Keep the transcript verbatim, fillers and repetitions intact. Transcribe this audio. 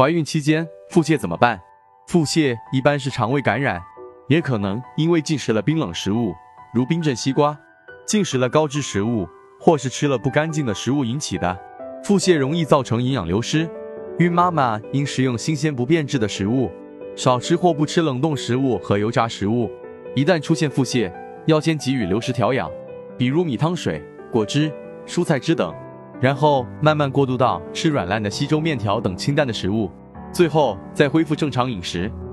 怀孕期间腹泻怎么办？腹泻一般是肠胃感染，也可能因为进食了冰冷食物，如冰镇西瓜，进食了高脂食物，或是吃了不干净的食物引起的。腹泻容易造成营养流失，孕妈妈应食用新鲜不变质的食物，少吃或不吃冷冻食物和油炸食物。一旦出现腹泻，要先给予流食调养，比如米汤水、果汁、蔬菜汁等，然后慢慢过渡到吃软烂的稀粥、面条等清淡的食物，最后再恢复正常饮食。